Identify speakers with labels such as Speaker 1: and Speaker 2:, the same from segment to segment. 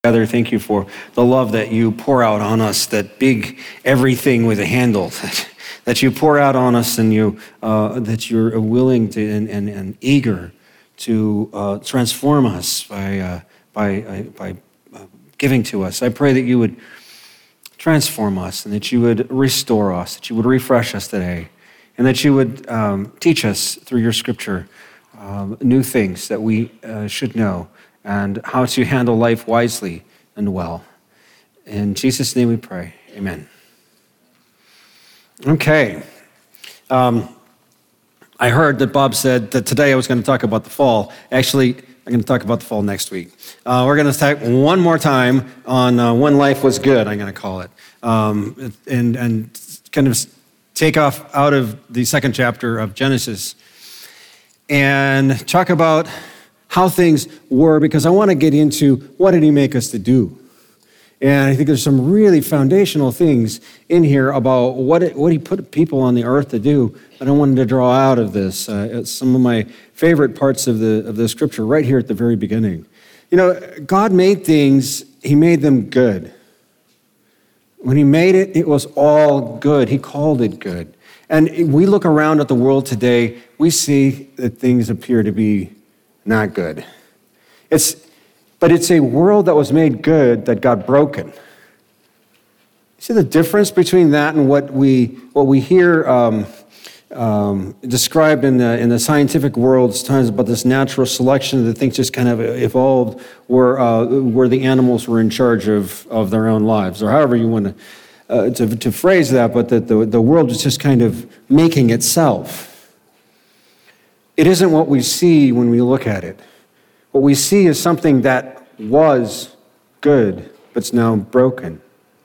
Speaker 1: Father, thank you for the love that you pour out on us, that big everything with a handle, that you pour out on us, and that you're willing to and eager to transform us by giving to us. I pray that you would transform us and that you would restore us, that you would refresh us today, and that you would teach us through your scripture new things that we should know, and how to handle life wisely and well. In Jesus' name we pray, amen. Okay. I heard that Bob said that today I was going to talk about the fall. Actually, I'm going to talk about the fall next week. We're going to talk one more time on when life was good, I'm going to call it, and kind of take off out of the second chapter of Genesis and talk about how things were, because I want to get into what did he make us to do. And I think there's some really foundational things in here about what he put people on the earth to do that I wanted to draw out of this. It's some of my favorite parts of the scripture right here at the very beginning. You know, God made things, he made them good. When he made it, it was all good. He called it good. And we look around at the world today, we see that things appear to be not good. But it's a world that was made good that got broken. See the difference between that and what we hear described in the scientific world times about this natural selection that things just kind of evolved where the animals were in charge of their own lives, or however you want to phrase that, but that the world was just kind of making itself. It isn't what we see when we look at it. What we see is something that was good, but it's now broken.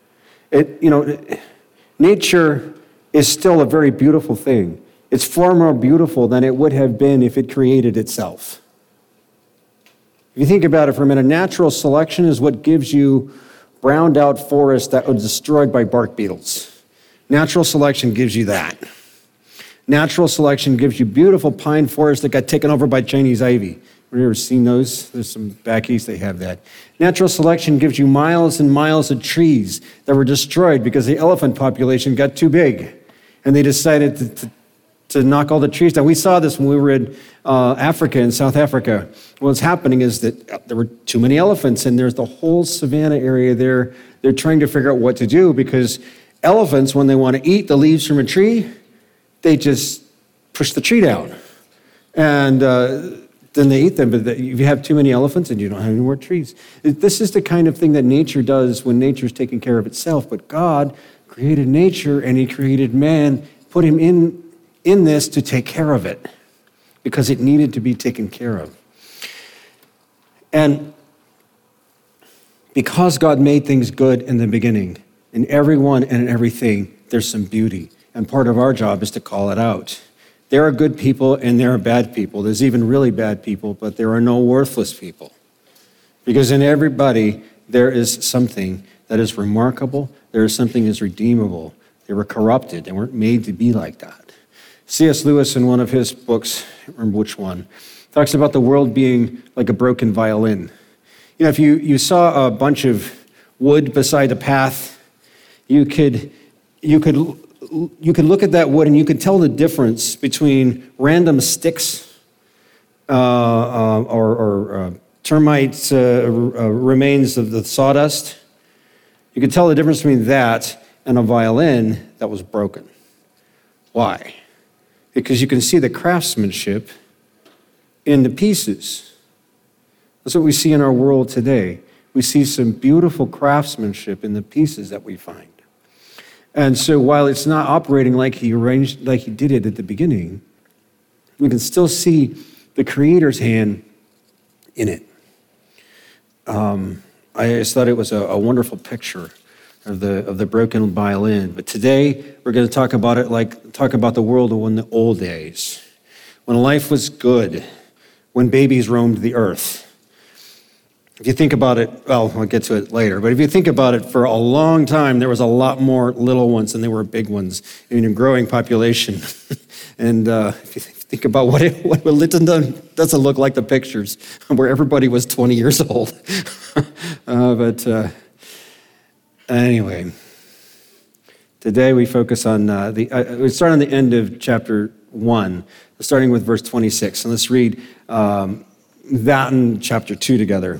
Speaker 1: Nature is still a very beautiful thing. It's far more beautiful than it would have been if it created itself. If you think about it for a minute, natural selection is what gives you browned out forests that were destroyed by bark beetles. Natural selection gives you that. Natural selection gives you beautiful pine forests that got taken over by Chinese ivy. Have you ever seen those? There's some back east, they have that. Natural selection gives you miles and miles of trees that were destroyed because the elephant population got too big. And they decided to knock all the trees down. We saw this when we were in Africa, in South Africa. What's happening is that there were too many elephants, and there's the whole savanna area there. They're trying to figure out what to do, because elephants, when they want to eat the leaves from a tree, they just push the tree down. And then they eat them. But if you have too many elephants, and you don't have any more trees. This is the kind of thing that nature does when nature's taking care of itself. But God created nature, and he created man, put him in this to take care of it, because it needed to be taken care of. And because God made things good in the beginning, in everyone and in everything, there's some beauty. And part of our job is to call it out. There are good people and there are bad people. There's even really bad people, but there are no worthless people. Because in everybody, there is something that is remarkable. There is something that is redeemable. They were corrupted. They weren't made to be like that. C.S. Lewis, in one of his books, I don't remember which one, talks about the world being like a broken violin. You know, if you saw a bunch of wood beside a path, you could look at that wood and you could tell the difference between random sticks or termite remains of the sawdust. You could tell the difference between that and a violin that was broken. Why? Because you can see the craftsmanship in the pieces. That's what we see in our world today. We see some beautiful craftsmanship in the pieces that we find. And so while it's not operating like he did it at the beginning, we can still see the Creator's hand in it. I just thought it was a wonderful picture of the broken violin. But today we're going to talk about the world in the old days, when life was good, when babies roamed the earth. If you think about it, well, I'll get to it later, but if you think about it, for a long time, there was a lot more little ones than there were big ones in a growing population. And if you Think about what Littleton doesn't look like the pictures where everybody was 20 years old. Anyway, today we focus on we start on the end of chapter 1, starting with verse 26. And let's read that and chapter 2 together.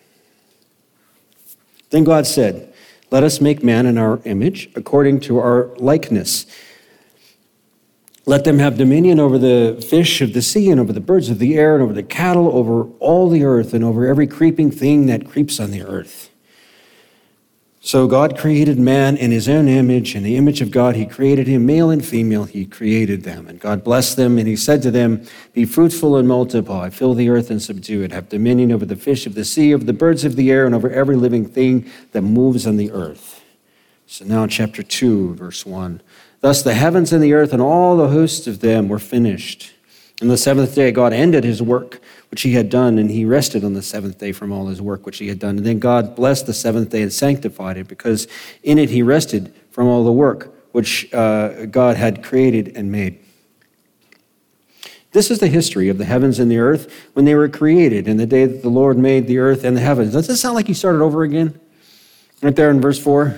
Speaker 1: Then God said, "Let us make man in our image, according to our likeness. Let them have dominion over the fish of the sea and over the birds of the air and over the cattle, over all the earth and over every creeping thing that creeps on the earth." So God created man in his own image. In the image of God, he created him, male and female, he created them. And God blessed them, and he said to them, "Be fruitful and multiply, fill the earth and subdue it, have dominion over the fish of the sea, over the birds of the air, and over every living thing that moves on the earth." So now chapter 2, verse 1. "Thus the heavens and the earth and all the hosts of them were finished. On the seventh day God ended his work which he had done, and he rested on the seventh day from all his work which he had done. And then God blessed the seventh day and sanctified it, because in it he rested from all the work which God had created and made." This is the history of the heavens and the earth when they were created, in the day that the Lord made the earth and the heavens. Does this sound like he started over again? Right there in verse 4.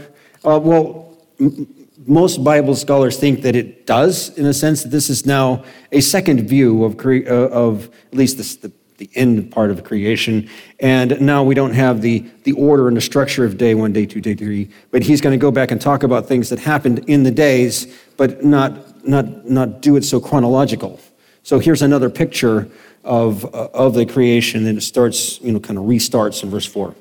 Speaker 1: Most Bible scholars think that it does, in a sense that this is now a second view of at least the end part of creation. And now we don't have the order and the structure of day 1, day 2, day 3. But he's going to go back and talk about things that happened in the days, but not do it so chronological. So here's another picture of the creation, and it starts, kind of restarts in verse 4.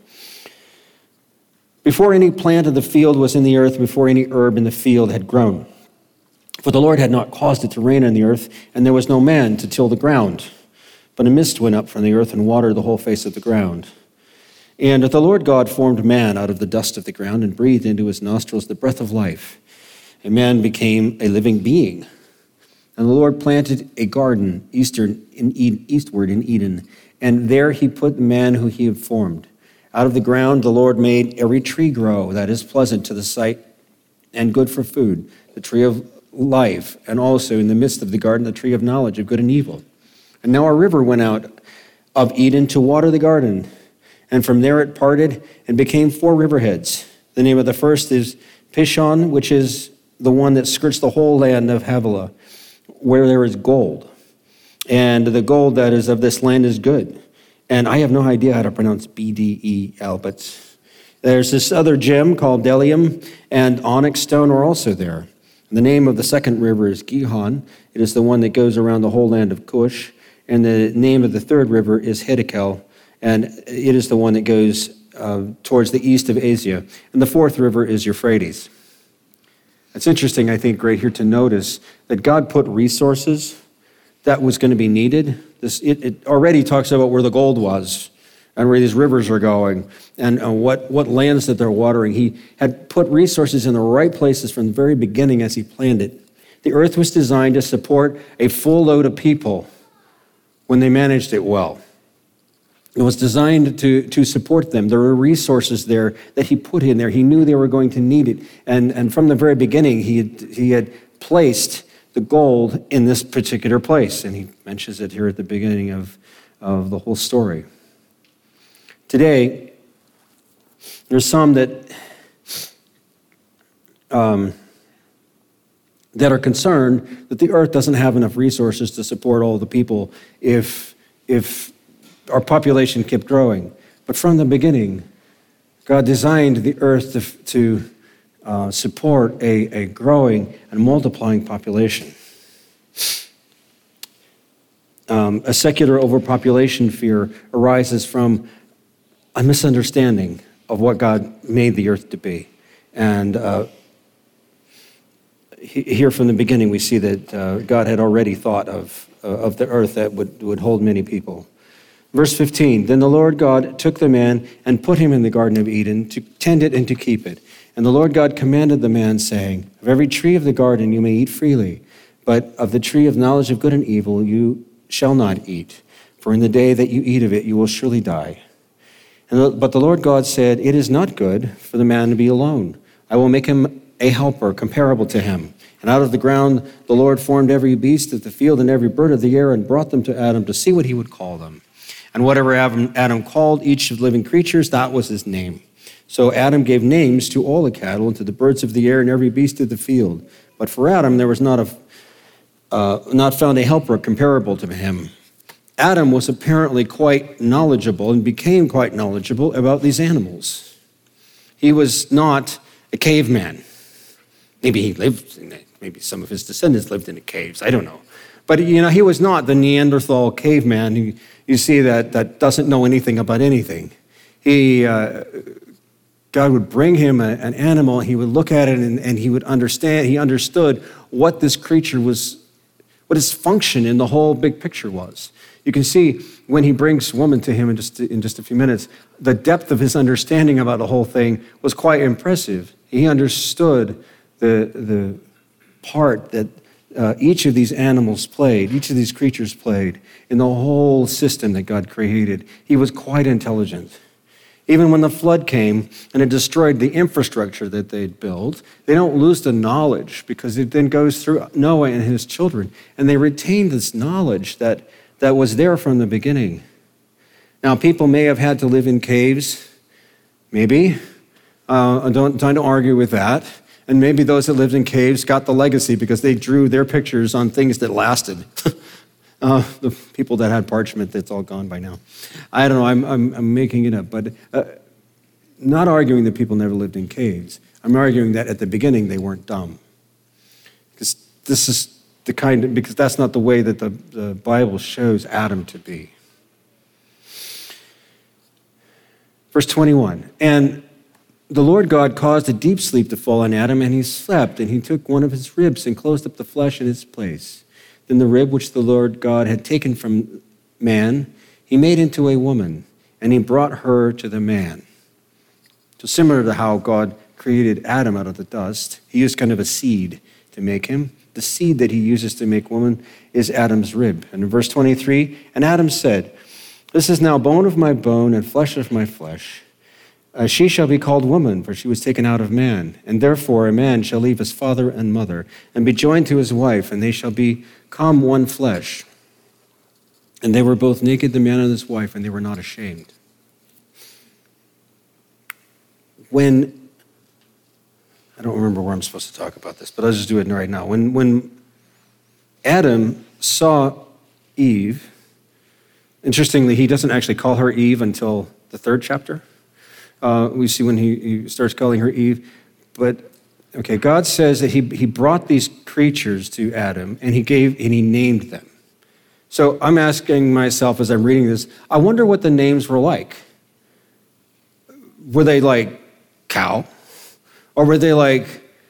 Speaker 1: "Before any plant of the field was in the earth, before any herb in the field had grown. For the Lord had not caused it to rain on the earth, and there was no man to till the ground. But a mist went up from the earth and watered the whole face of the ground. And the Lord God formed man out of the dust of the ground and breathed into his nostrils the breath of life. And man became a living being. And the Lord planted a garden eastward in Eden, and there he put the man who he had formed. Out of the ground the Lord made every tree grow that is pleasant to the sight and good for food, the tree of life, and also in the midst of the garden the tree of knowledge of good and evil. And now a river went out of Eden to water the garden, and from there it parted and became 4 riverheads. The name of the first is Pishon, which is the one that skirts the whole land of Havilah, where there is gold. And the gold that is of this land is good. And I have no idea how to pronounce Bdel, but there's this other gem called bdellium, and onyx stone are also there. And the name of the second river is Gihon. It is the one that goes around the whole land of Cush. And the name of the third river is Hiddekel, and it is the one that goes towards the east of Asia. And the fourth river is Euphrates. It's interesting, I think, right here to notice that God put resources that was going to be needed. It already talks about where the gold was and where these rivers are going and what lands that they're watering. He had put resources in the right places from the very beginning as he planned it. The earth was designed to support a full load of people when they managed it well. It was designed to support them. There were resources there that he put in there. He knew they were going to need it. And from the very beginning, he had placed the gold in this particular place. And he mentions it here at the beginning of the whole story. Today, there's some that are concerned that the earth doesn't have enough resources to support all the people if our population kept growing. But from the beginning, God designed the earth to support a growing and multiplying population. A secular overpopulation fear arises from a misunderstanding of what God made the earth to be. And here from the beginning, we see that God had already thought of the earth that would hold many people. Verse 15, "Then the Lord God took the man and put him in the Garden of Eden to tend it and to keep it. And the Lord God commanded the man, saying, Of every tree of the garden you may eat freely, but of the tree of knowledge of good and evil you shall not eat. For in the day that you eat of it, you will surely die. But the Lord God said, It is not good for the man to be alone. I will make him a helper comparable to him. And out of the ground the Lord formed every beast of the field and every bird of the air and brought them to Adam to see what he would call them. And whatever Adam called each of the living creatures, that was his name. So Adam gave names to all the cattle and to the birds of the air and every beast of the field. But for Adam there was not found a helper comparable to him. Adam was apparently quite knowledgeable and became quite knowledgeable about these animals. He was not a caveman. Maybe some of his descendants lived in the caves. I don't know. But, he was not the Neanderthal caveman who you see that doesn't know anything about anything. God would bring him an animal, he would look at it and he would understand, he understood what this creature was, what its function in the whole big picture was. You can see when he brings woman to him in just a few minutes, the depth of his understanding about the whole thing was quite impressive. He understood the part that each of these animals played, each of these creatures played in the whole system that God created. He was quite intelligent. Even when the flood came and it destroyed the infrastructure that they'd built, they don't lose the knowledge because it then goes through Noah and his children. And they retained this knowledge that was there from the beginning. Now, people may have had to live in caves, maybe. Don't argue with that. And maybe those that lived in caves got the legacy because they drew their pictures on things that lasted. The people that had parchment, that's all gone by now. I don't know, I'm making it up, but not arguing that people never lived in caves. I'm arguing that at the beginning they weren't dumb. Because this is because that's not the way that the Bible shows Adam to be. Verse 21, and the Lord God caused a deep sleep to fall on Adam, and he slept, and he took one of his ribs and closed up the flesh in its place. Then the rib which the Lord God had taken from man, he made into a woman, and he brought her to the man. So similar to how God created Adam out of the dust, he used kind of a seed to make him. The seed that he uses to make woman is Adam's rib. And in verse 23, and Adam said, this is now bone of my bone and flesh of my flesh. She shall be called woman, for she was taken out of man. And therefore a man shall leave his father and mother and be joined to his wife, and they shall become one flesh. And they were both naked, the man and his wife, and they were not ashamed. I don't remember where I'm supposed to talk about this, but I'll just do it right now. When Adam saw Eve, interestingly, he doesn't actually call her Eve until the 3rd chapter. We see when he starts calling her Eve. But, okay, God says that he brought these creatures to Adam, and he named them. So I'm asking myself as I'm reading this, I wonder what the names were like. Were they like cow? Or were they like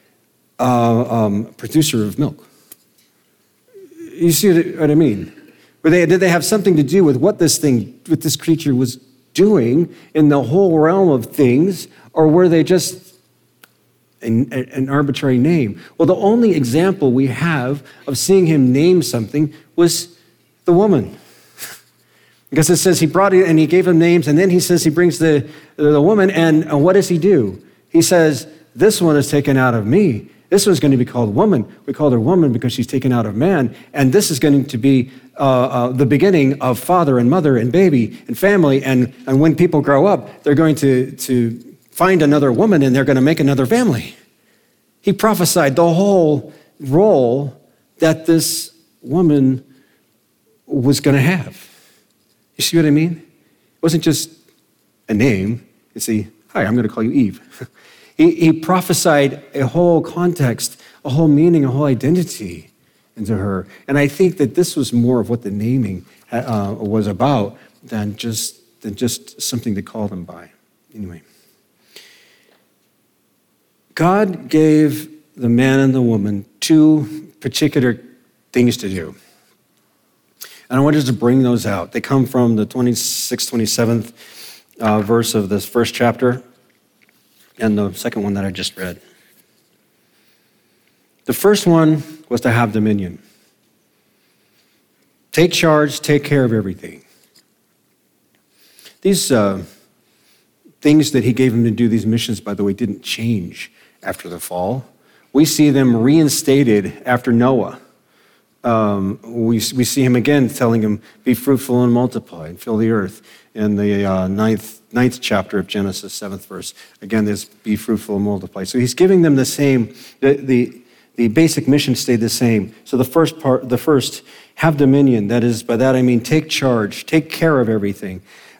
Speaker 1: producer of milk? You see what I mean? Did they have something to do with what this creature was doing in the whole realm of things, or were they just an arbitrary name? Well, the only example we have of seeing him name something was the woman. Because it says he brought it and he gave him names, and then he says he brings the woman, and what does he do? He says, this one is taken out of me. This one's going to be called woman. We call her woman because she's taken out of man. And this is going to be the beginning of father and mother and baby and family. And when people grow up, they're going to find another woman and they're going to make another family. He prophesied the whole role that this woman was going to have. You see what I mean? It wasn't just a name. You see, hi, I'm going to call you Eve. He prophesied a whole context, a whole meaning, a whole identity into her. And I think that this was more of what the naming was about than just something to call them by. Anyway. God gave the man and the woman 2 particular things to do. And I wanted to bring those out. They come from the 26th, 27th verse of this first chapter, and the second one that I just read. The first one was to have dominion. Take charge, take care of everything. These things that he gave him to do, these missions, by the way, didn't change after the fall. We see them reinstated after Noah. We see him again telling him, be fruitful and multiply and fill the earth. In the ninth chapter of Genesis, 7th verse. Again, there's be fruitful and multiply. So he's giving them the same, the basic mission stayed the same. So the first, have dominion. That is, by that I mean take charge, take care of everything.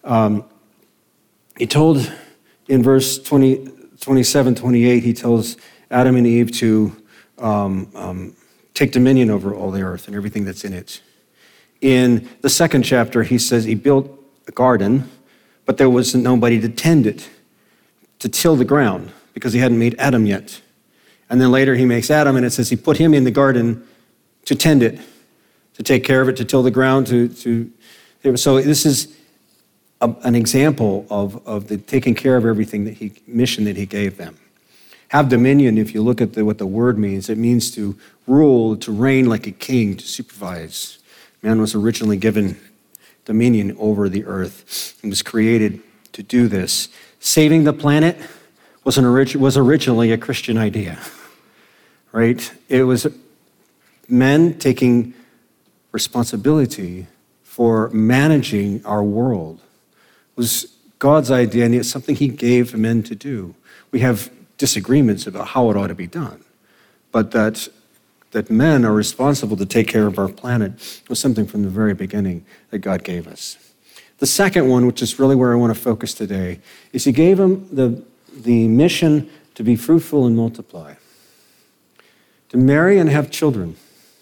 Speaker 1: He told in verse 27, 28, he tells Adam and Eve to take dominion over all the earth and everything that's in it. In the second chapter, he says he built a garden, but there was nobody to tend it, to till the ground, because he hadn't made Adam yet. And then later he makes Adam, and it says he put him in the garden to tend it, to take care of it, to till the ground. So this is an example of the taking care of everything mission that he gave them. Have dominion, if you look at what the word means, it means to rule, to reign like a king, to supervise. Man was originally given dominion over the earth. He was created to do this. Saving the planet was originally a Christian idea, right? It was men taking responsibility for managing our world. It was God's idea, and it's something he gave men to do. We have disagreements about how it ought to be done, but that men are responsible to take care of our planet was something from the very beginning that God gave us. The second one, which is really where I want to focus today, is he gave them the mission to be fruitful and multiply, to marry and have children.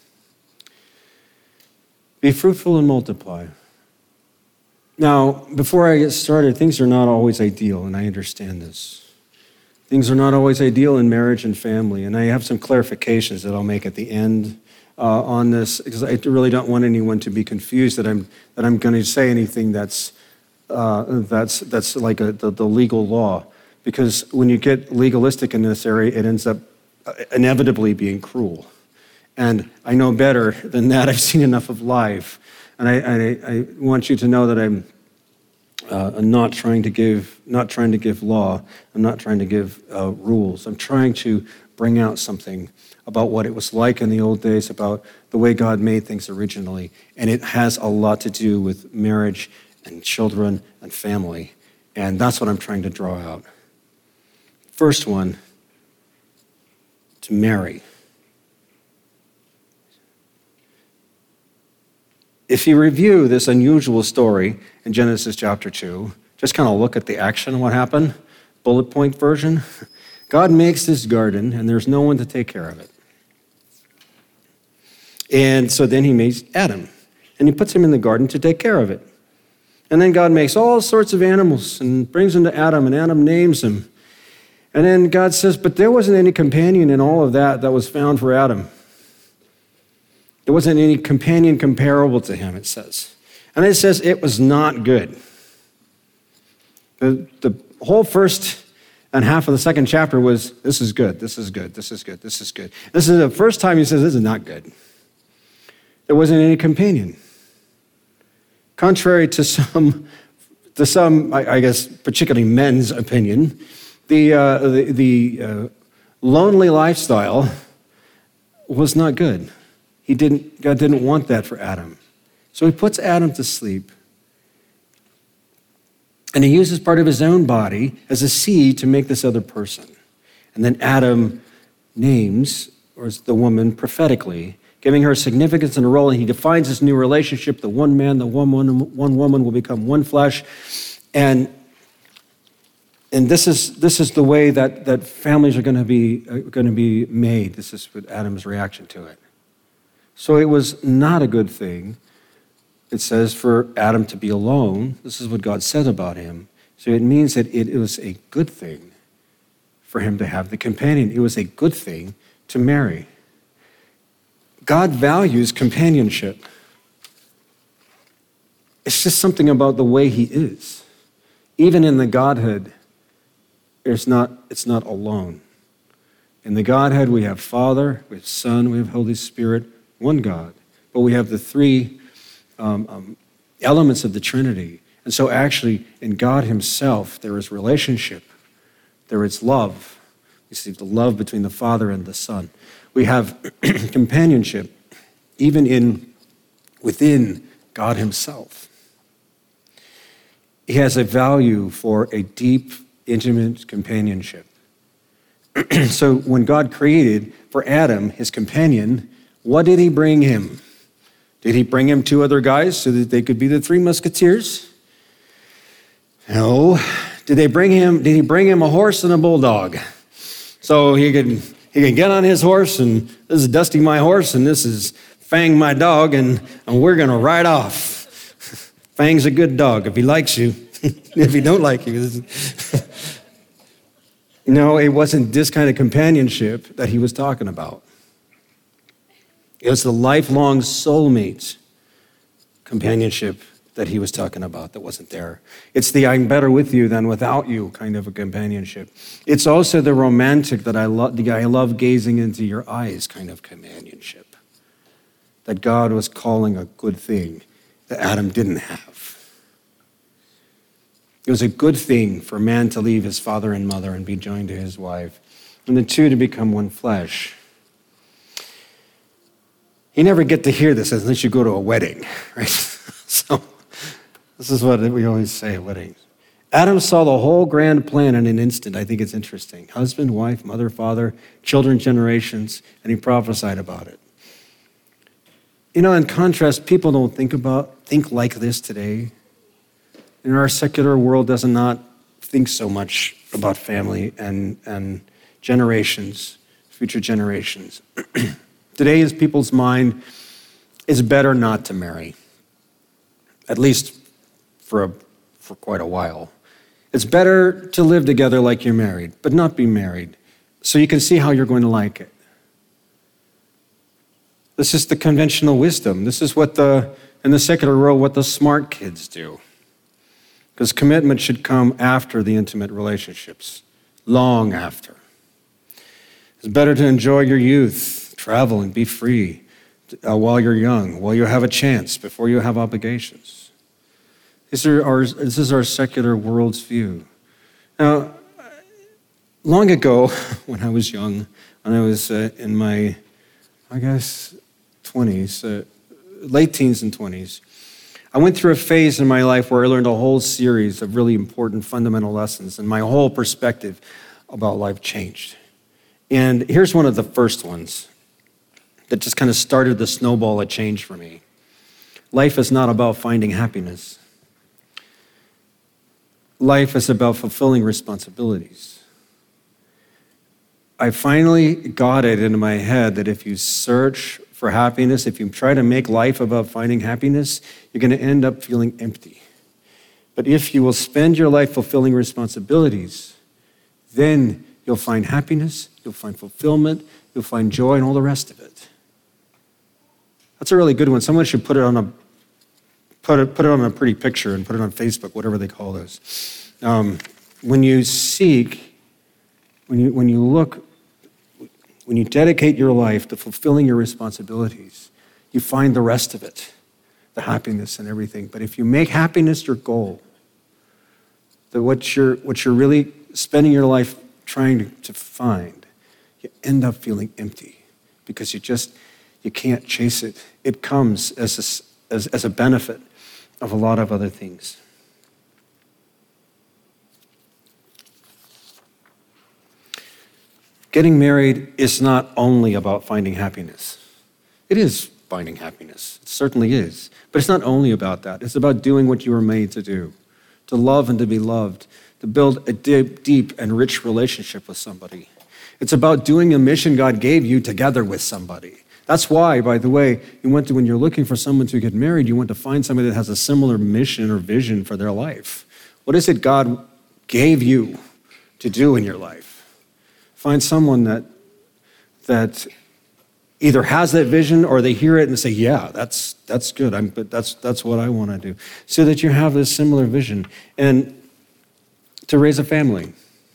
Speaker 1: Be fruitful and multiply. Now, before I get started, things are not always ideal, and I understand this. Things are not always ideal in marriage and family, and I have some clarifications that I'll make at the end on this, because I really don't want anyone to be confused that I'm going to say anything that's like the legal law, because when you get legalistic in this area, it ends up inevitably being cruel. And I know better than that. I've seen enough of life, and I want you to know that I'm not trying to give law. I'm not trying to give rules. I'm trying to bring out something about what it was like in the old days, about the way God made things originally. And it has a lot to do with marriage and children and family. And that's what I'm trying to draw out. First one, to marry. If you review this unusual story in Genesis chapter 2, just kind of look at the action, what happened, bullet point version. God makes this garden, and there's no one to take care of it. And so then he makes Adam, and he puts him in the garden to take care of it. And then God makes all sorts of animals and brings them to Adam, and Adam names them. And then God says, but there wasn't any companion in all of that was found for Adam. There wasn't any companion comparable to him, it says. And it says it was not good. The whole first and half of the second chapter was, this is good, this is good, this is good, this is good. This is the first time he says, this is not good. There wasn't any companion. Contrary to some, I guess, particularly men's opinion, the lonely lifestyle was not good. God didn't want that for Adam. So he puts Adam to sleep. And he uses part of his own body as a seed to make this other person. And then Adam names, or the woman prophetically, giving her significance and a role, and he defines this new relationship. The one man, the one woman will become one flesh. And this is the way that families are going to be made. This is what Adam's reaction to it. So it was not a good thing, it says, for Adam to be alone. This is what God said about him. So it means that it was a good thing for him to have the companion. It was a good thing to marry. God values companionship. It's just something about the way he is. Even in the Godhead, it's not alone. In the Godhead, we have Father, we have Son, we have Holy Spirit, one God. But we have the three elements of the Trinity. And so actually, in God himself, there is relationship, there is love, We see the love between the Father and the Son. We have companionship even within God himself. He has a value for a deep, intimate companionship. So when God created for Adam his companion, what did he bring him? Did he bring him two other guys so that they could be the three musketeers? No. Did he bring him a horse and a bulldog? So he could get on his horse, and this is Dusty, my horse, and this is Fang, my dog, and we're going to ride off. Fang's a good dog if he likes you. If he don't like you. No, it wasn't this kind of companionship that he was talking about. It was the lifelong soulmate companionship that he was talking about that wasn't there. It's the I'm better with you than without you kind of a companionship. It's also the romantic that I love gazing into your eyes kind of companionship that God was calling a good thing that Adam didn't have. It was a good thing for man to leave his father and mother and be joined to his wife, and the two to become one flesh. You never get to hear this unless you go to a wedding, right? So this is what we always say at weddings. Adam saw the whole grand plan in an instant. I think it's interesting. Husband, wife, mother, father, children, generations, and he prophesied about it. You know, in contrast, people don't think like this today. In our secular world does not think so much about family and generations, future generations. Today's people's mind is better not to marry, at least for quite a while. It's better to live together like you're married, but not be married, so you can see how you're going to like it. This is the conventional wisdom. This is in the secular world, what the smart kids do. Because commitment should come after the intimate relationships, long after. It's better to enjoy your youth, travel and be free while you're young, while you have a chance, before you have obligations. This is our secular world's view. Now, long ago, when I was young, when I was in my, 20s, late teens and 20s, I went through a phase in my life where I learned a whole series of really important fundamental lessons, and my whole perspective about life changed. And here's one of the first ones that just kind of started the snowball of change for me. Life is not about finding happiness. Life is about fulfilling responsibilities. I finally got it into my head that if you search for happiness, if you try to make life about finding happiness, you're going to end up feeling empty. But if you will spend your life fulfilling responsibilities, then you'll find happiness, you'll find fulfillment, you'll find joy, and all the rest of it. That's a really good one. Someone should put it on a pretty picture and put it on Facebook, whatever they call those. When you seek, when you look, when you dedicate your life to fulfilling your responsibilities, you find the rest of it, the happiness and everything. But if you make happiness your goal, that what you're really spending your life trying to find, you end up feeling empty because you can't chase it. It comes as a benefit of a lot of other things. Getting married is not only about finding happiness. It is finding happiness. It certainly is. But it's not only about that. It's about doing what you were made to do, to love and to be loved, to build a deep and rich relationship with somebody. It's about doing a mission God gave you together with somebody. That's why, by the way, when you're looking for someone to get married, you want to find somebody that has a similar mission or vision for their life. What is it God gave you to do in your life? Find someone that either has that vision or they hear it and say, yeah, that's good. But that's what I want to do. So that you have this similar vision and to raise a family.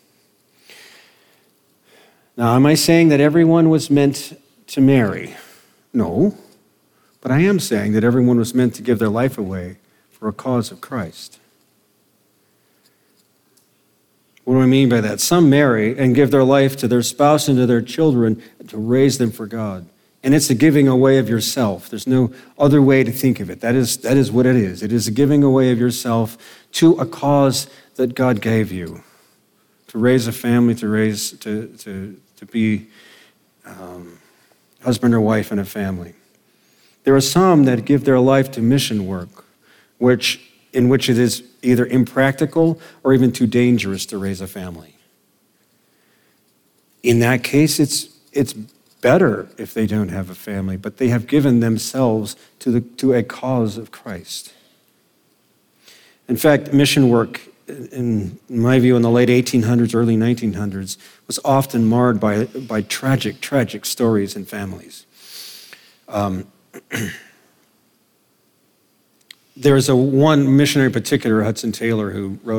Speaker 1: Now, am I saying that everyone was meant to marry? No. But I am saying that everyone was meant to give their life away for a cause of Christ. What do I mean by that? Some marry and give their life to their spouse and to their children to raise them for God. And it's a giving away of yourself. There's no other way to think of it. That is what it is. It is a giving away of yourself to a cause that God gave you. To raise a family, to be husband or wife in a family. There are some that give their life to mission work, in which it is either impractical or even too dangerous to raise a family. In that case, it's better if they don't have a family, but they have given themselves to a cause of Christ. In fact, mission work, in my view, in the late 1800s, early 1900s, was often marred by tragic stories in families. There's one missionary in particular, Hudson Taylor, who wrote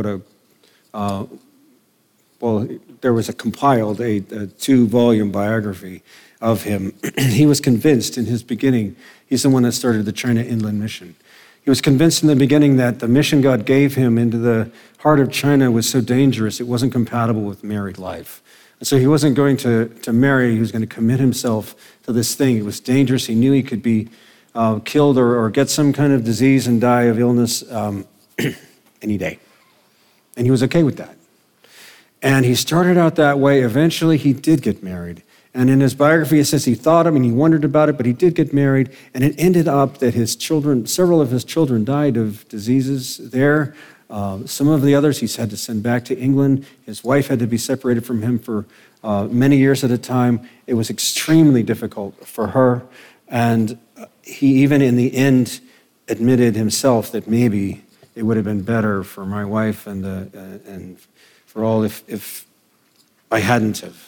Speaker 1: there was a compiled, a 2-volume biography of him. He was convinced in his beginning, he's the one that started the China Inland Mission. He was convinced in the beginning that the mission God gave him into the heart of China was so dangerous, it wasn't compatible with married life. And so he wasn't going to marry, he was going to commit himself to this thing. It was dangerous. He knew he could be killed or get some kind of disease and die of illness any day. And he was okay with that. And he started out that way. Eventually, he did get married. And in his biography, it says he thought of it and he wondered about it, but he did get married. And it ended up that several of his children died of diseases there. Some of the others he's had to send back to England. His wife had to be separated from him for many years at a time. It was extremely difficult for her. And he even in the end admitted himself that maybe it would have been better for my wife and for all if I hadn't have.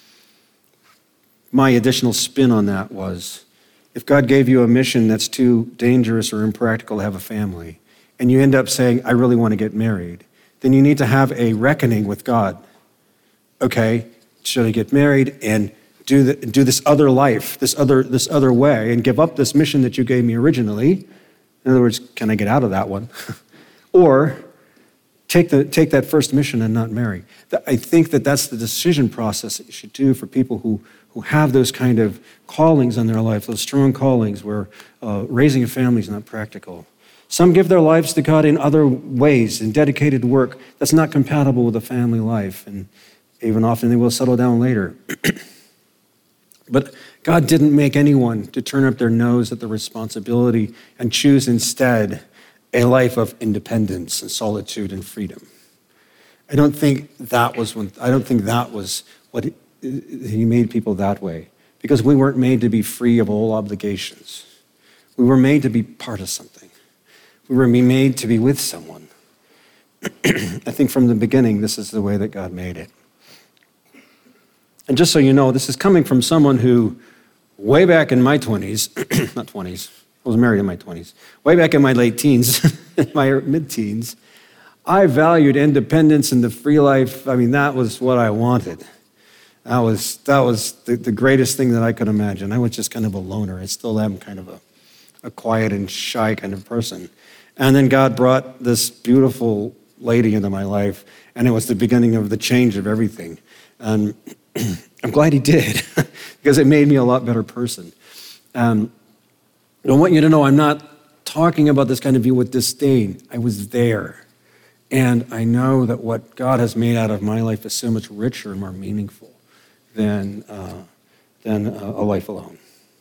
Speaker 1: My additional spin on that was, if God gave you a mission that's too dangerous or impractical to have a family, and you end up saying, I really want to get married, then you need to have a reckoning with God. Okay, should I get married and do this other life, this other way, and give up this mission that you gave me originally? In other words, can I get out of that one? Or take that first mission and not marry. I think that's the decision process that you should do for people who have those kind of callings on their life, those strong callings where raising a family is not practical. Some give their lives to God in other ways, in dedicated work that's not compatible with a family life, and even often they will settle down later. But God didn't make anyone to turn up their nose at the responsibility and choose instead a life of independence and solitude and freedom. I don't think that was what he made people that way, because we weren't made to be free of all obligations. We were made to be part of something. We were made to be with someone. I think from the beginning, this is the way that God made it. And just so you know, this is coming from someone who, way back in my 20s, not 20s, I was married in my 20s, way back in my late teens, my mid-teens, I valued independence and the free life. I mean, that was what I wanted. That was the greatest thing that I could imagine. I was just kind of a loner. I still am kind of a quiet and shy kind of person. And then God brought this beautiful lady into my life, and it was the beginning of the change of everything. And I'm glad he did, because it made me a lot better person. I want you to know I'm not talking about this kind of view with disdain. I was there. And I know that what God has made out of my life is so much richer and more meaningful than a life alone.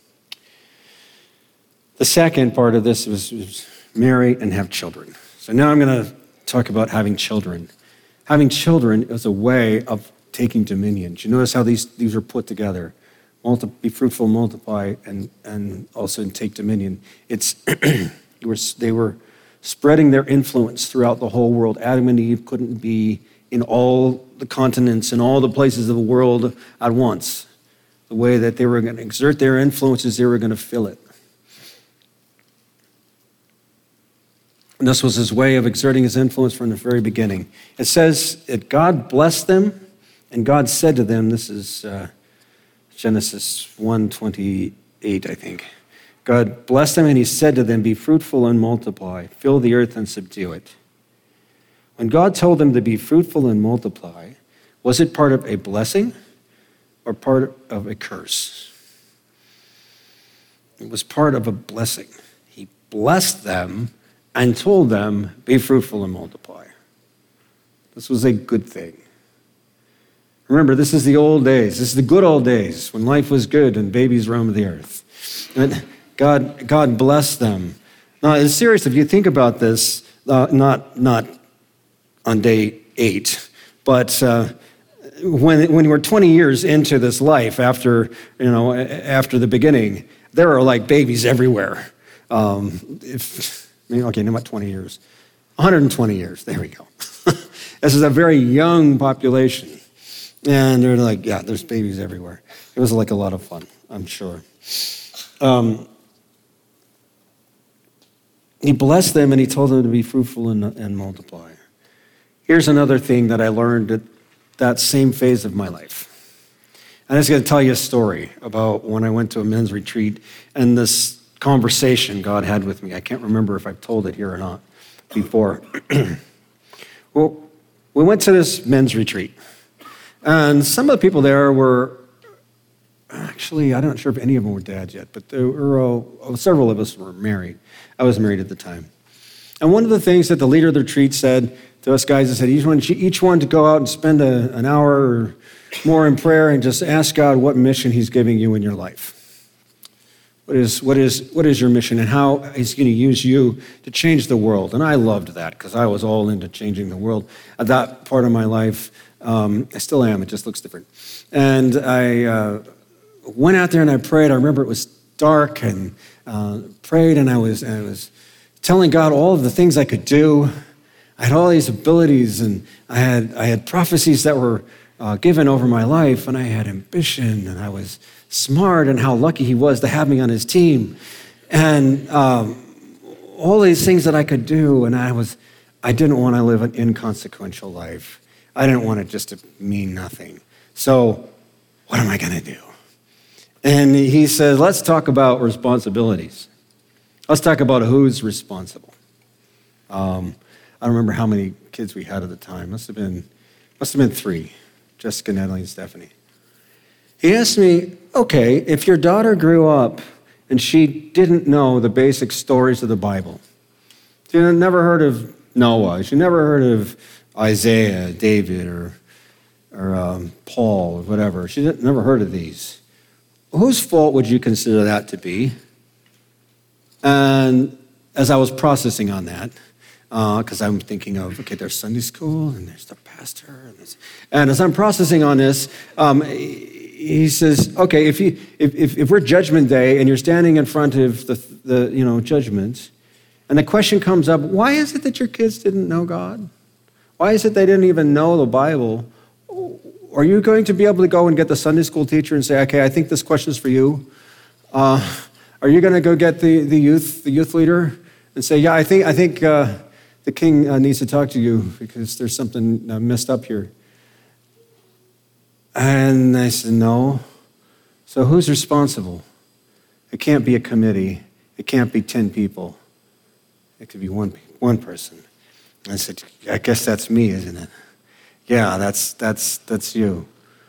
Speaker 1: The second part of this was marry and have children. So now I'm going to talk about having children. Having children is a way of taking dominion. Do you notice how these are put together? Be fruitful, multiply, and also take dominion. They were spreading their influence throughout the whole world. Adam and Eve couldn't be in all the continents and all the places of the world at once. The way that they were going to exert their influences, they were going to fill it. And this was his way of exerting his influence from the very beginning. It says that God blessed them, and God said to them, this is Genesis 1:28, I think. God blessed them, and he said to them, be fruitful and multiply, fill the earth and subdue it. when God told them to be fruitful and multiply, was it part of a blessing or part of a curse? It was part of a blessing. He blessed them and told them, be fruitful and multiply. This was a good thing. Remember, this is the old days. This is the good old days when life was good and babies roamed the earth. And God blessed them. Now, it's serious if you think about this, not on day 8, but when we're 20 years into this life after the beginning, there are like babies everywhere. Not 20 years, 120 years. There we go. This is a very young population. And they're like, yeah, there's babies everywhere. It was like a lot of fun, I'm sure. He blessed them and he told them to be fruitful and multiply. Here's another thing that I learned at that same phase of my life. I'm just going to tell you a story about when I went to a men's retreat and this conversation God had with me. I can't remember if I've told it here or not before. Well, we went to this men's retreat. And some of the people there were, actually, I'm not sure if any of them were dads yet, but there were, several of us were married. I was married at the time. And one of the things that the leader of the retreat said to us guys, he said, each one to go out and spend an hour or more in prayer and just ask God what mission he's giving you in your life. What is your mission and how he's going to use you to change the world? And I loved that because I was all into changing the world at that part of my life. I still am, it just looks different. And I went out there and I prayed. I remember it was dark and prayed and I was telling God all of the things I could do. I had all these abilities and I had prophecies that were given over my life and I had ambition and I was smart and how lucky he was to have me on his team. And all these things that I could do and I didn't want to live an inconsequential life. I didn't want it just to mean nothing. So what am I going to do? And he says, let's talk about responsibilities. Let's talk about who's responsible. I don't remember how many kids we had at the time. Must have been 3, Jessica, Natalie, and Stephanie. He asked me, okay, if your daughter grew up and she didn't know the basic stories of the Bible, she had never heard of Noah, she never heard of Isaiah, David, or Paul, or whatever. She never heard of these. Whose fault would you consider that to be? And as I was processing on that, because I'm thinking of, okay, there's Sunday school, and there's the pastor, and as I'm processing on this, he says, okay, if we're Judgment Day and you're standing in front of the judgment, and the question comes up, why is it that your kids didn't know God? Why is it they didn't even know the Bible? Are you going to be able to go and get the Sunday school teacher and say, okay, I think this question's for you? Are you going to go get the youth leader and say, yeah, I think the king needs to talk to you because there's something messed up here? And I said, no. So who's responsible? It can't be a committee. It can't be 10 people. It could be one person. I said, I guess that's me, isn't it? Yeah, that's you.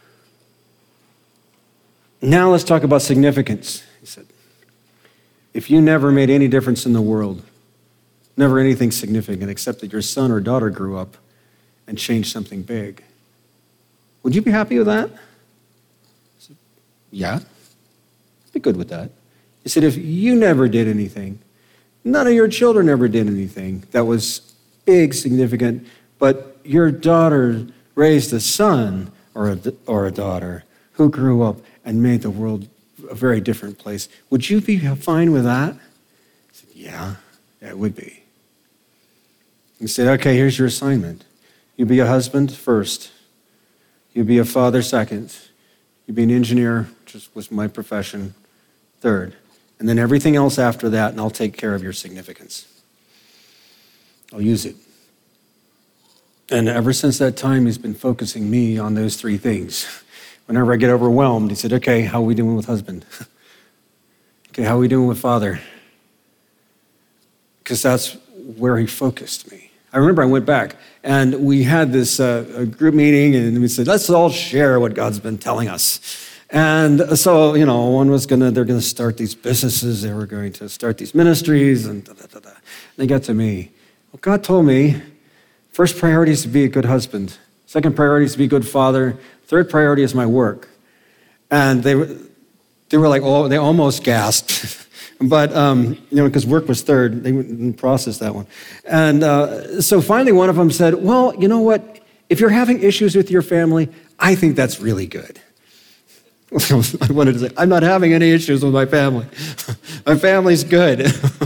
Speaker 1: Now let's talk about significance, he said. If you never made any difference in the world, never anything significant except that your son or daughter grew up and changed something big, would you be happy with that? I said, yeah, I'd be good with that. He said, if you never did anything, none of your children ever did anything that was big, significant, but your daughter raised a son or a daughter who grew up and made the world a very different place. Would you be fine with that? I said, yeah, it would be. He said, okay, here's your assignment. You be a husband first. You be a father second. You be an engineer, which was my profession, third. And then everything else after that, and I'll take care of your significance. I'll use it. And ever since that time, he's been focusing me on those 3 things. Whenever I get overwhelmed, he said, okay, how are we doing with husband? Okay, how are we doing with father? Because that's where he focused me. I remember I went back and we had this a group meeting and we said, let's all share what God's been telling us. And so, they're going to start these businesses. They were going to start these ministries and da-da-da-da. They got to me. Well, God told me, first priority is to be a good husband. Second priority is to be a good father. Third priority is my work. And they were like, oh, they almost gasped. But, because work was third, they didn't process that one. And so finally one of them said, well, you know what? If you're having issues with your family, I think that's really good. I wanted to say, I'm not having any issues with my family. My family's good.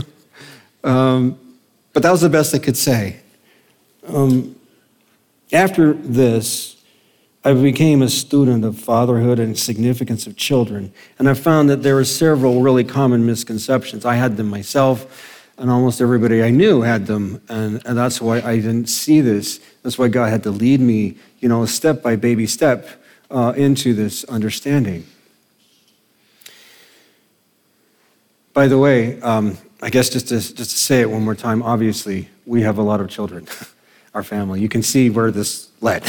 Speaker 1: But that was the best I could say. After this, I became a student of fatherhood and significance of children, and I found that there were several really common misconceptions. I had them myself, and almost everybody I knew had them, and that's why I didn't see this. That's why God had to lead me, step by baby step into this understanding. By the way, I guess just to say it one more time, obviously, we have a lot of children, our family. You can see where this led.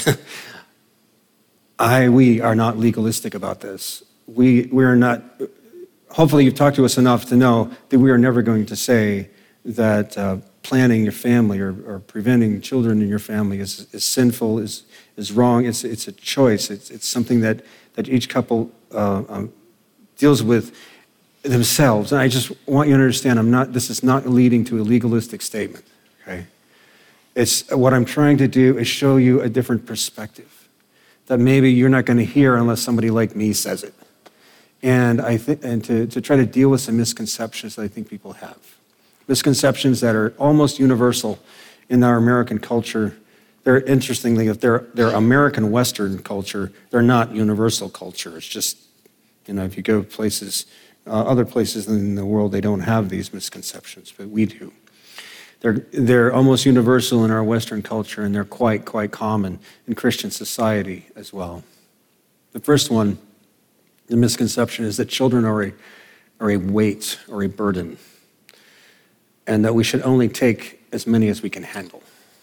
Speaker 1: We are not legalistic about this. We are not, hopefully you've talked to us enough to know that we are never going to say that planning your family or preventing children in your family is sinful, is wrong. It's a choice. It's something that each couple deals with themselves. And I just want you to understand, this is not leading to a legalistic statement, okay? It's what I'm trying to do is show you a different perspective that maybe you're not going to hear unless somebody like me says it. And to try to deal with some misconceptions that I think people have. Misconceptions that are almost universal in our American culture. They're, interestingly, if they're American Western culture, they're not universal culture. It's just, if you go places, other places in the world, they don't have these misconceptions, but we do. They're almost universal in our Western culture, and they're quite common in Christian society as well. The first one, the misconception, is that children are a weight or a burden, and that we should only take as many as we can handle.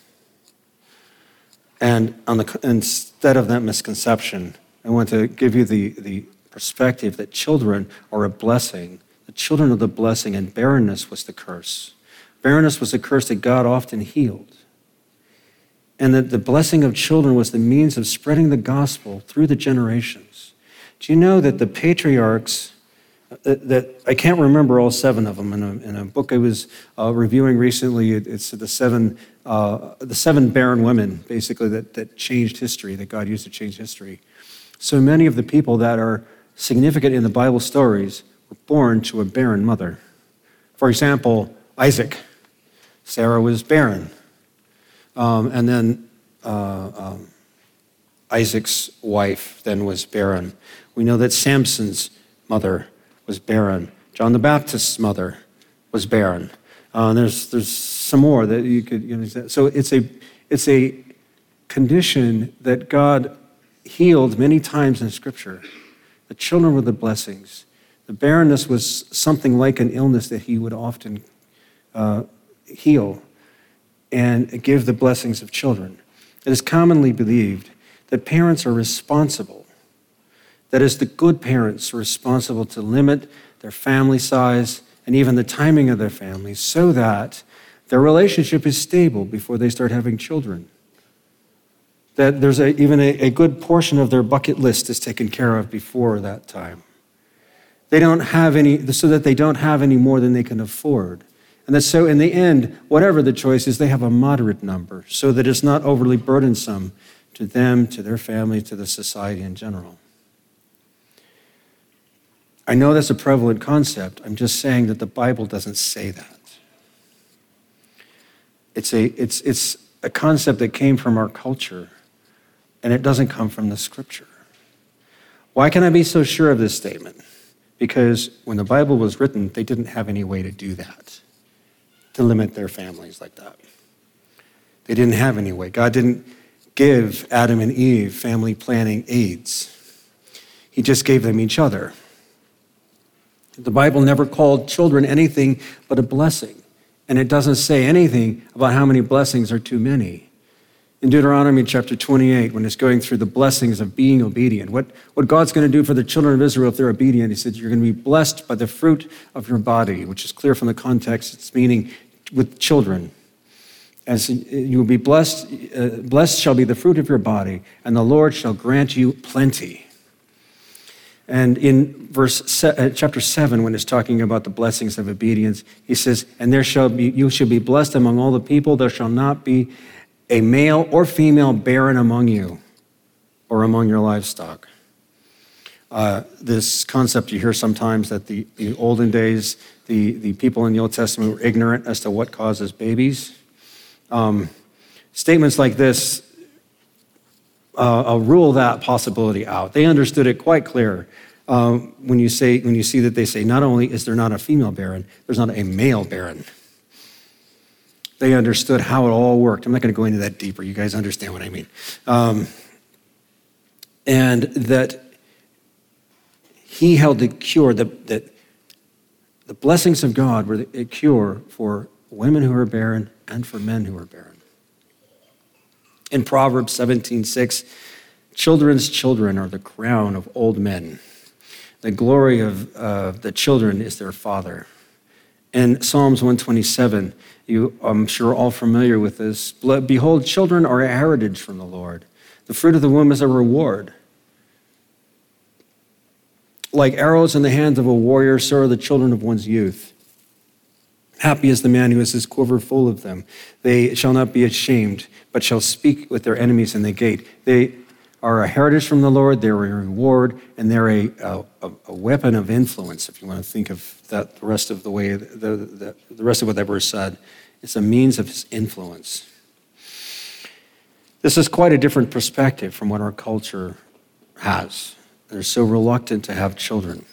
Speaker 1: And instead of that misconception, I want to give you the perspective that children are a blessing. The children are the blessing, and barrenness was the curse. Barrenness was a curse that God often healed. And that the blessing of children was the means of spreading the gospel through the generations. Do you know that the patriarchs, that I can't remember all 7 of them, in a book I was reviewing recently, it's the seven barren women, basically, that changed history, that God used to change history. So many of the people that are significant in the Bible stories were born to a barren mother. For example, Isaac. Sarah was barren. And then Isaac's wife then was barren. We know that Samson's mother was barren. John the Baptist's mother was barren. There's some more that you could, so it's a condition that God healed many times in Scripture. The children were the blessings. The barrenness was something like an illness that he would often heal and give the blessings of children. It is commonly believed that parents are responsible. That is, the good parents are responsible to limit their family size and even the timing of their families so that their relationship is stable before they start having children. That there's even a good portion of their bucket list is taken care of before that time. They don't have any, so that they don't have any more than they can afford. And that so in the end, whatever the choice is, they have a moderate number so that it's not overly burdensome to them, to their family, to the society in general. I know that's a prevalent concept. I'm just saying that the Bible doesn't say that. It's a concept that came from our culture, and it doesn't come from the Scripture. Why can I be so sure of this statement? Because when the Bible was written, they didn't have any way to do that, to limit their families like that. They didn't have any way. God didn't give Adam and Eve family planning aids. He just gave them each other. The Bible never called children anything but a blessing. And it doesn't say anything about how many blessings are too many. In Deuteronomy chapter 28, when it's going through the blessings of being obedient, what God's going to do for the children of Israel if they're obedient, he said, you're going to be blessed by the fruit of your body, which is clear from the context. It's meaning with children. As you will be blessed, blessed shall be the fruit of your body, and the Lord shall grant you plenty. And in chapter 7, when it's talking about the blessings of obedience, he says, and you shall be blessed among all the people. There shall not be a male or female barren among you or among your livestock. This concept you hear sometimes that the olden days, the people in the Old Testament were ignorant as to what causes babies. Statements like this rule that possibility out. They understood it quite clear when you see that they say, not only is there not a female barren, there's not a male barren. They understood how it all worked. I'm not going to go into that deeper. You guys understand what I mean. And that he held the cure, that the blessings of God were a cure for women who are barren and for men who are barren. In Proverbs 17:6, children's children are the crown of old men. The glory of the children is their father. In Psalms 127, I'm sure all familiar with this. Behold, children are a heritage from the Lord. The fruit of the womb is a reward. Like arrows in the hands of a warrior, so are the children of one's youth. Happy is the man who has his quiver full of them. They shall not be ashamed, but shall speak with their enemies in the gate. They are a heritage from the Lord, they're a reward, and they're a weapon of influence, if you want to think of that the rest of the way, the rest of what that verse said. It's a means of his influence. This is quite a different perspective from what our culture has. They're so reluctant to have children.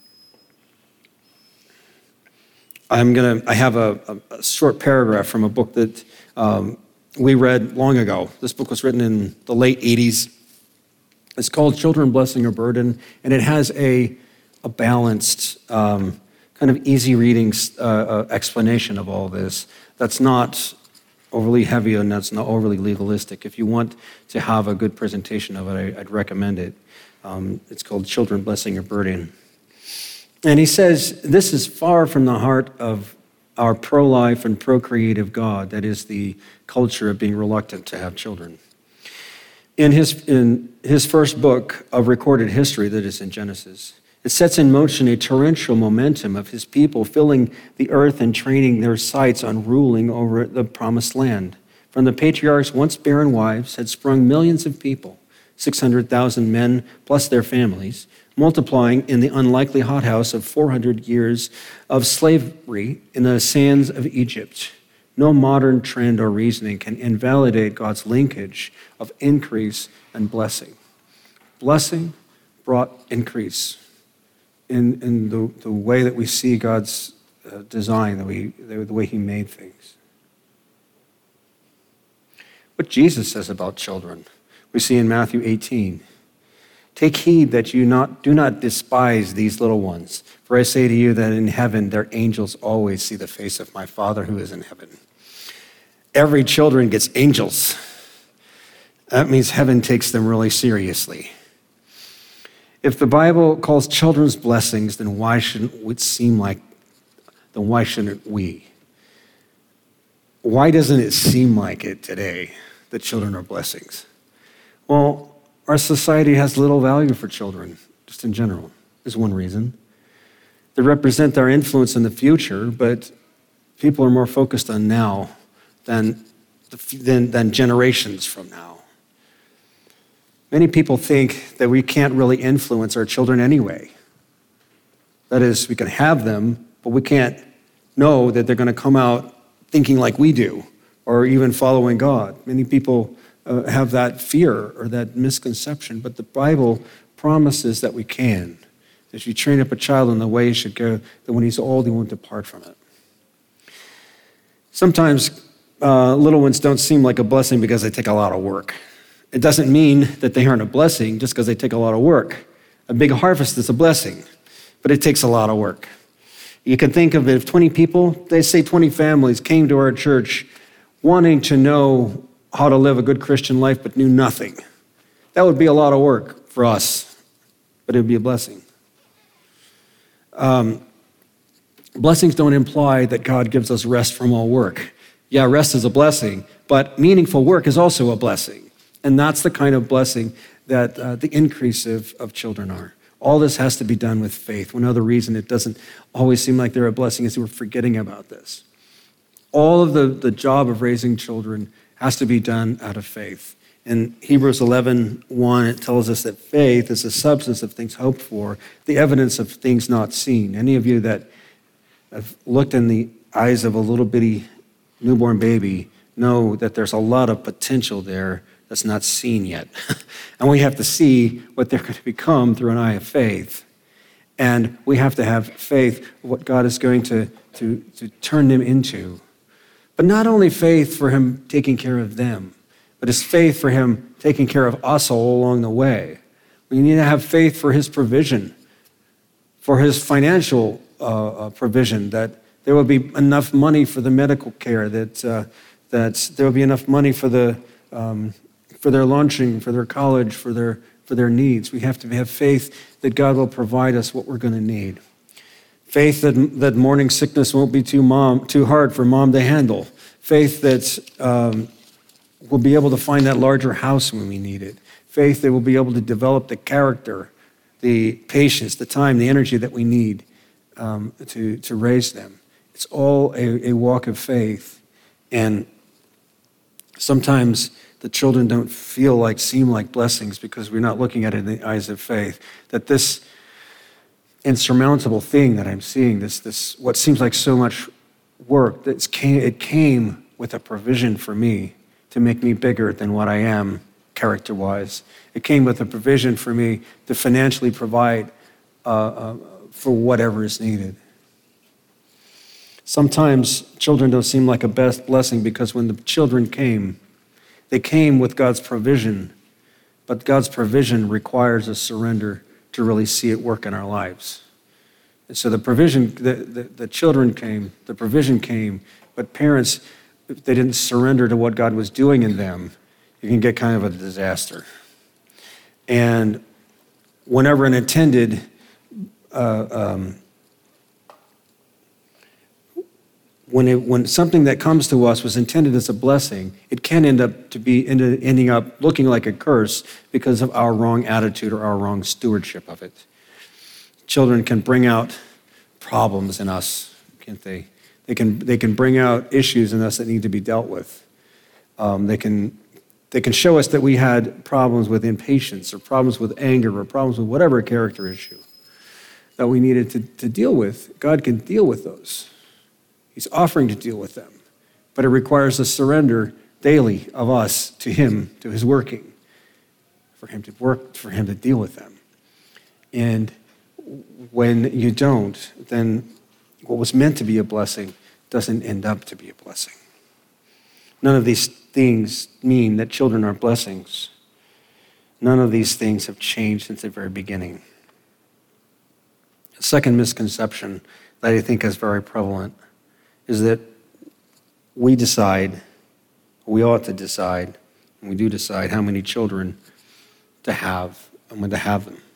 Speaker 1: I have a short paragraph from a book that we read long ago. This book was written in the late 80s. It's called Children, Blessing or Burden, and it has a balanced, kind of easy reading explanation of all this that's not overly heavy and that's not overly legalistic. If you want to have a good presentation of it, I'd recommend it. It's called Children, Blessing or Burden. And he says, this is far from the heart of our pro-life and procreative God, that is the culture of being reluctant to have children. In his first book of recorded history, that is in Genesis, it sets in motion a torrential momentum of his people filling the earth and training their sights on ruling over the promised land. From the patriarchs' once barren wives had sprung millions of people, 600,000 men plus their families, multiplying in the unlikely hothouse of 400 years of slavery in the sands of Egypt. No modern trend or reasoning can invalidate God's linkage of increase and blessing. Blessing brought increase in the way that we see God's design, the way he made things. What Jesus says about children, we see in Matthew 18. Take heed that you do not despise these little ones. For I say to you that in heaven their angels always see the face of my Father who is in heaven. Every children gets angels. That means heaven takes them really seriously. If the Bible calls children's blessings, then why shouldn't we? Why doesn't it seem like it today that children are blessings? Well, our society has little value for children, just in general, is one reason. They represent our influence in the future, but people are more focused on now than generations from now. Many people think that we can't really influence our children anyway. That is, we can have them, but we can't know that they're going to come out thinking like we do, or even following God. Many people have that fear or that misconception, but the Bible promises that we can. If you train up a child in the way he should go, then when he's old, he won't depart from it. Sometimes little ones don't seem like a blessing because they take a lot of work. It doesn't mean that they aren't a blessing just because they take a lot of work. A big harvest is a blessing, but it takes a lot of work. You can think of it, if 20 people, they say 20 families came to our church wanting to know how to live a good Christian life but knew nothing. That would be a lot of work for us, but it would be a blessing. Blessings don't imply that God gives us rest from all work. Yeah, rest is a blessing, but meaningful work is also a blessing. And that's the kind of blessing that the increase of children are. All this has to be done with faith. One other reason it doesn't always seem like they're a blessing is we're forgetting about this. All of the job of raising children has to be done out of faith. In Hebrews 11:1, it tells us that faith is the substance of things hoped for, the evidence of things not seen. Any of you that have looked in the eyes of a little bitty newborn baby know that there's a lot of potential there that's not seen yet. And we have to see what they're going to become through an eye of faith. And we have to have faith what God is going to turn them into. But not only faith for him taking care of them, but it's faith for him taking care of us all along the way. We need to have faith for his provision, for his financial provision, that there will be enough money for the medical care, that there will be enough money for their lunching, for their college, for their needs. We have to have faith that God will provide us what we're going to need. Faith that morning sickness won't be too hard for mom to handle. Faith that we'll be able to find that larger house when we need it. Faith that we'll be able to develop the character, the patience, the time, the energy that we need to raise them. It's all a walk of faith. And sometimes the children don't seem like blessings because we're not looking at it in the eyes of faith. That this insurmountable thing that I'm seeing, this what seems like so much work, it came with a provision for me to make me bigger than what I am character-wise. It came with a provision for me to financially provide for whatever is needed. Sometimes children don't seem like a best blessing because when the children came, they came with God's provision, but God's provision requires a surrender to really see it work in our lives. And so the provision, the children came, the provision came, but parents, if they didn't surrender to what God was doing in them, it can get kind of a disaster. And whenever an intended when something that comes to us was intended as a blessing, it can ending up looking like a curse because of our wrong attitude or our wrong stewardship of it. Children can bring out problems in us, can't they? They can bring out issues in us that need to be dealt with. They can show us that we had problems with impatience or problems with anger or problems with whatever character issue that we needed to deal with. God can deal with those. He's offering to deal with them. But it requires a surrender daily of us to him, to his working, for him to work, for him to deal with them. And when you don't, then what was meant to be a blessing doesn't end up to be a blessing. None of these things mean that children are blessings. None of these things have changed since the very beginning. A second misconception that I think is very prevalent is that we ought to decide, and we do decide how many children to have and when to have them.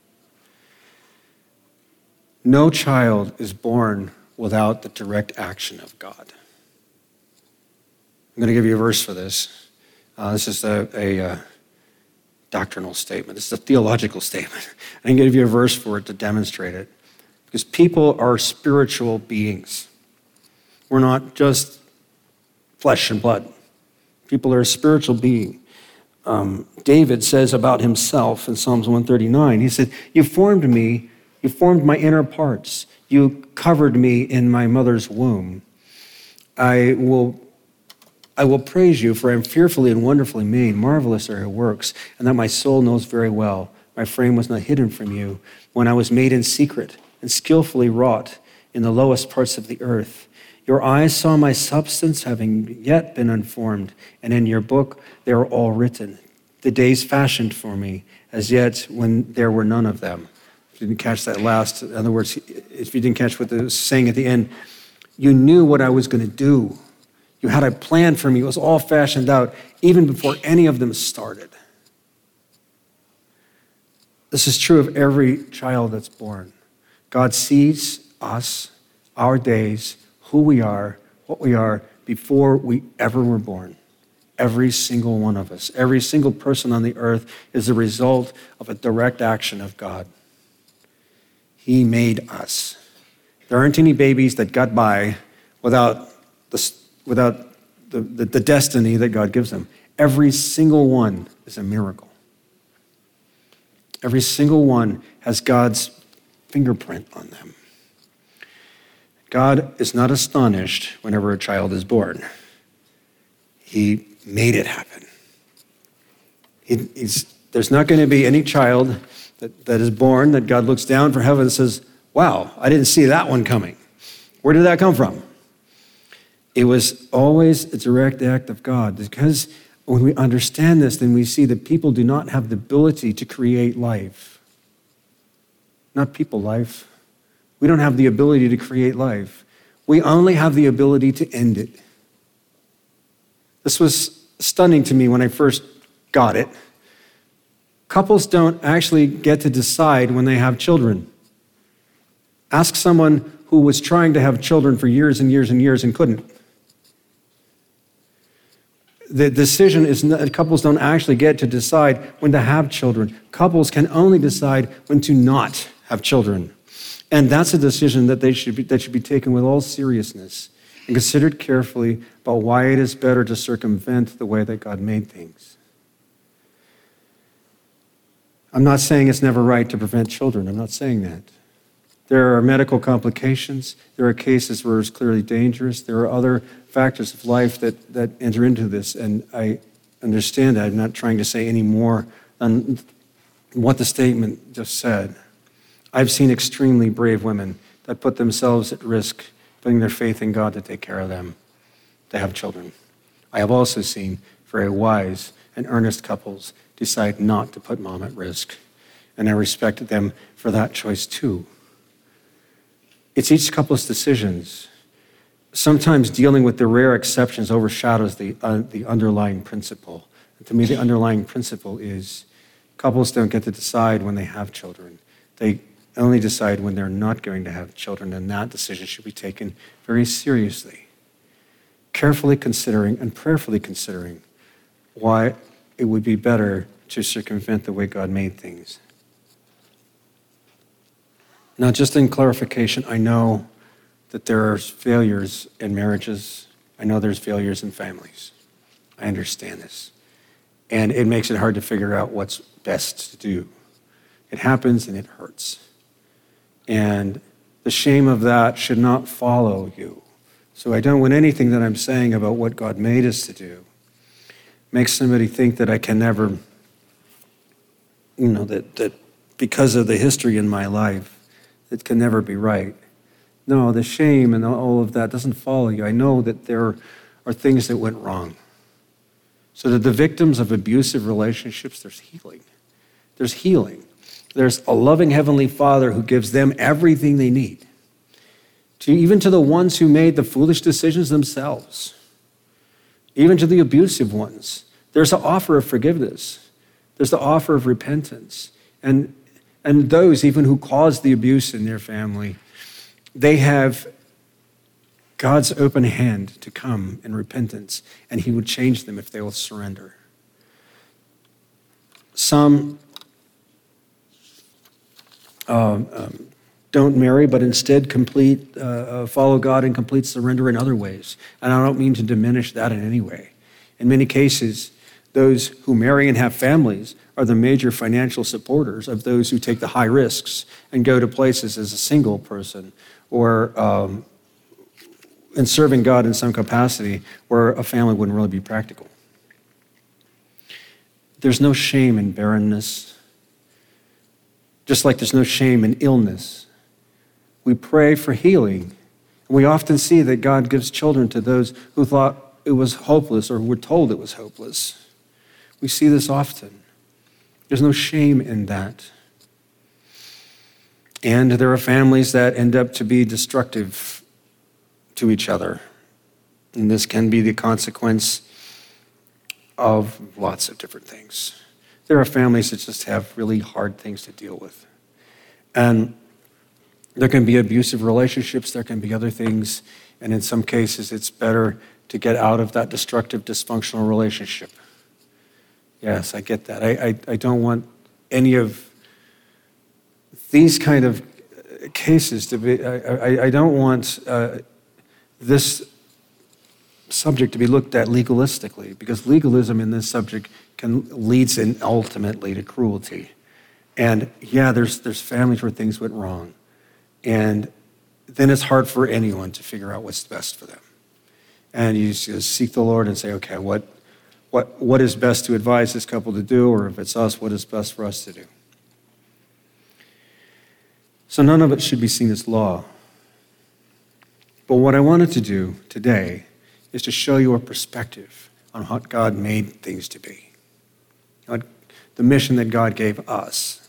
Speaker 1: No child is born without the direct action of God. I'm going to give you a verse for this. This is a doctrinal statement. This is a theological statement. I'm going to give you a verse for it to demonstrate it. Because people are spiritual beings. We're not just flesh and blood. People are a spiritual being. David says about himself in Psalms 139, he said, you formed my inner parts. You covered me in my mother's womb. I will praise you, for I am fearfully and wonderfully made. Marvelous are your works, and that my soul knows very well. My frame was not hidden from you when I was made in secret and skillfully wrought in the lowest parts of the earth. Your eyes saw my substance, having yet been unformed, and in your book they are all written. The days fashioned for me, as yet when there were none of them. If you didn't catch that last, in other words, if you didn't catch what it was saying at the end, you knew what I was going to do. You had a plan for me. It was all fashioned out even before any of them started. This is true of every child that's born. God sees us, our days, who we are, what we are, before we ever were born. Every single one of us, every single person on the earth is the result of a direct action of God. He made us. There aren't any babies that got by without the destiny that God gives them. Every single one is a miracle. Every single one has God's fingerprint on them. God is not astonished whenever a child is born. He made it happen. There's not going to be any child that is born that God looks down from heaven and says, wow, I didn't see that one coming. Where did that come from? It was always a direct act of God. Because when we understand this, then we see that people do not have the ability to create life. Not people life. We don't have the ability to create life. We only have the ability to end it. This was stunning to me when I first got it. Couples don't actually get to decide when they have children. Ask someone who was trying to have children for years and years and years and couldn't. The decision is that couples don't actually get to decide when to have children. Couples can only decide when to not have children. And that's a decision that should be taken with all seriousness and considered carefully about why it is better to circumvent the way that God made things. I'm not saying it's never right to prevent children. I'm not saying that. There are medical complications. There are cases where it's clearly dangerous. There are other factors of life that enter into this, and I understand that. I'm not trying to say any more than what the statement just said. I've seen extremely brave women that put themselves at risk, putting their faith in God to take care of them, to have children. I have also seen very wise and earnest couples decide not to put mom at risk, and I respect them for that choice too. It's each couple's decisions. Sometimes dealing with the rare exceptions overshadows the underlying principle. And to me, the underlying principle is couples don't get to decide when they have children. They only decide when they're not going to have children, and that decision should be taken very seriously, carefully considering and prayerfully considering why it would be better to circumvent the way God made things. Now, just in clarification, I know that there are failures in marriages. I know there's failures in families. I understand this. And it makes it hard to figure out what's best to do. It happens and it hurts. And the shame of that should not follow you. So I don't want anything that I'm saying about what God made us to do make somebody think that I can never, that because of the history in my life, it can never be right. No, the shame and all of that doesn't follow you. I know that there are things that went wrong. So that the victims of abusive relationships, there's healing. There's healing. There's a loving Heavenly Father who gives them everything they need. Even to the ones who made the foolish decisions themselves. Even to the abusive ones. There's an offer of forgiveness. There's the offer of repentance. And those even who caused the abuse in their family, they have God's open hand to come in repentance, and He would change them if they will surrender. Some don't marry, but instead follow God in complete surrender in other ways. And I don't mean to diminish that in any way. In many cases, those who marry and have families are the major financial supporters of those who take the high risks and go to places as a single person or in serving God in some capacity where a family wouldn't really be practical. There's no shame in barrenness, just like there's no shame in illness. We pray for healing. We often see that God gives children to those who thought it was hopeless or were told it was hopeless. We see this often. There's no shame in that. And there are families that end up to be destructive to each other. And this can be the consequence of lots of different things. There are families that just have really hard things to deal with. And there can be abusive relationships, there can be other things, and in some cases it's better to get out of that destructive, dysfunctional relationship. Yes, I get that. I don't want any of these kind of cases to be, I don't want this subject to be looked at legalistically, because legalism in this subject leads in ultimately to cruelty. And yeah, there's families where things went wrong. And then it's hard for anyone to figure out what's best for them. And you just seek the Lord and say, okay, what is best to advise this couple to do? Or if it's us, what is best for us to do? So none of it should be seen as law. But what I wanted to do today is to show you a perspective on what God made things to be. The mission that God gave us.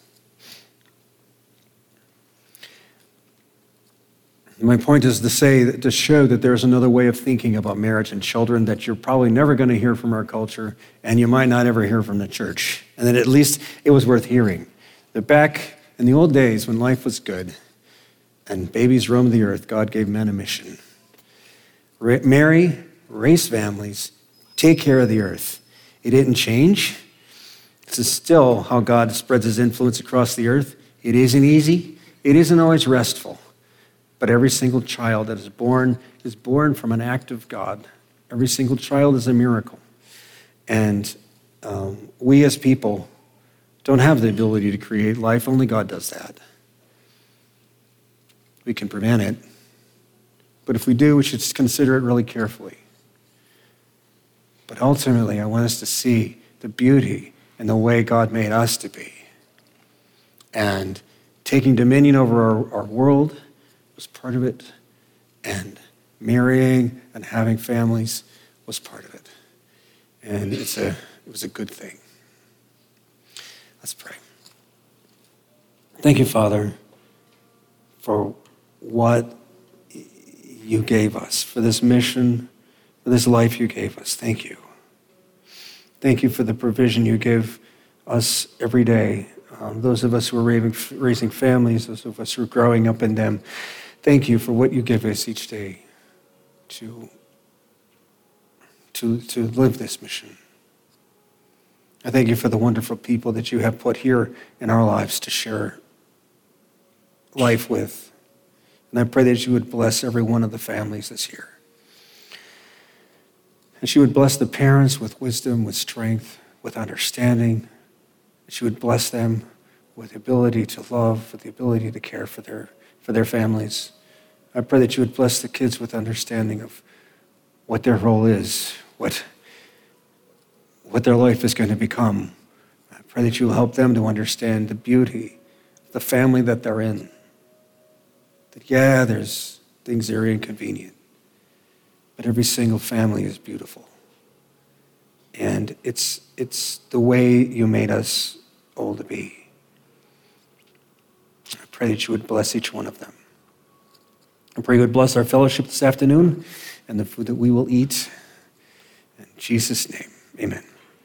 Speaker 1: My point is to show that there's another way of thinking about marriage and children that you're probably never going to hear from our culture, and you might not ever hear from the church. And that at least it was worth hearing. That back in the old days when life was good and babies roamed the earth, God gave men a mission. Marry, raise families, take care of the earth. It didn't change. This is still how God spreads his influence across the earth. It isn't easy. It isn't always restful. But every single child that is born from an act of God. Every single child is a miracle. And we as people don't have the ability to create life. Only God does that. We can prevent it. But if we do, we should consider it really carefully. But ultimately, I want us to see the beauty in the way God made us to be. And taking dominion over our world was part of it. And marrying and having families was part of it. And it was a good thing. Let's pray. Thank you, Father, for what you gave us, for this mission, for this life you gave us. Thank you. Thank you for the provision you give us every day. Those of us who are raising families, those of us who are growing up in them, thank you for what you give us each day to live this mission. I thank you for the wonderful people that you have put here in our lives to share life with. And I pray that you would bless every one of the families that's here. And you would bless the parents with wisdom, with strength, with understanding. That you would bless them with the ability to love, with the ability to care for their families. I pray that you would bless the kids with understanding of what their role is, what their life is going to become. I pray that you will help them to understand the beauty of the family that they're in. That, yeah, there's things that are inconvenient, but every single family is beautiful. And it's the way you made us all to be. I pray that you would bless each one of them. I pray you would bless our fellowship this afternoon and the food that we will eat. In Jesus' name, amen.